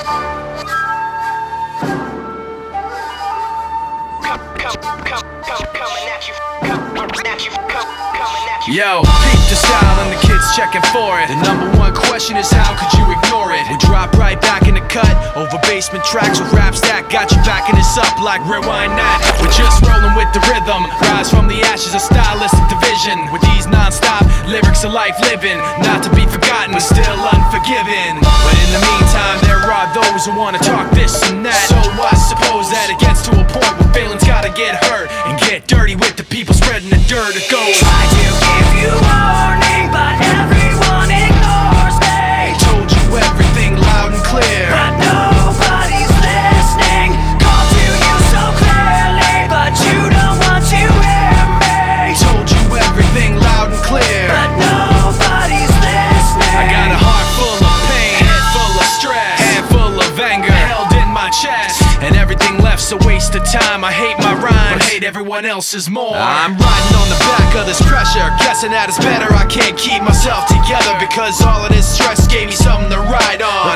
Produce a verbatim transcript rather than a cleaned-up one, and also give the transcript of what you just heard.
Yo, peep the style and the kids checking for it. The number one question is how could you ignore it? We drop right back in the cut, over basement tracks with raps that got you backing us up like rewind that. We're just rolling with the rhythm, rise from the ashes of stylistic division. With these non-stop lyrics of life living, not to be forgotten but still unforgiven. But in the meantime there are those who wanna talk this and that. So I suppose that it gets to a point where feelings gotta get hurt and get dirty with the people spreading the dirt. It goes, try to give you warning, but everyone ignores me. Told you everything loud and clear, but nobody's listening. Called to you so clearly, but you don't want to hear me. Told you everything loud and clear, but nobody's listening. I got a heart full of pain, head full of stress, hand full of anger held in my chest, and everything left's a waste of time. I hate my rhymes, but hate everyone else's more. I'm riding on the back of this pressure, guessing that it's better. I can't keep myself together because all of this stress gave me something to ride on.